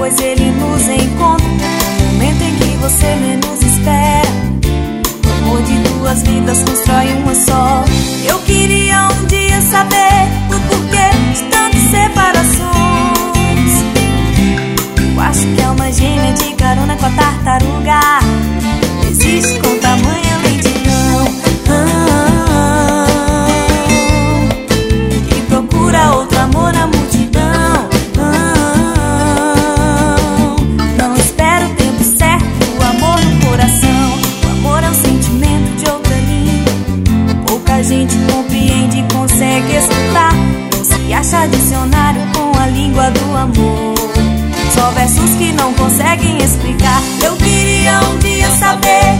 pois ele nos encontra no momento em que você menos espera. O amor de duas vidas constrói uma só. Eu queria um dia saber o porquê de tantas separações. Eu acho que é uma gêmea de carona com a tartaruga. Existe com tamanha lentidão, e procura outro amor na multidão. Não espera o tempo certo, o amor no coração. O amor é um sentimento de outra linha. Pouca gente compreende e consegue escutar. Não se acha dicionário com a língua do amor. Só versos que não conseguem explicar. Eu queria um dia saber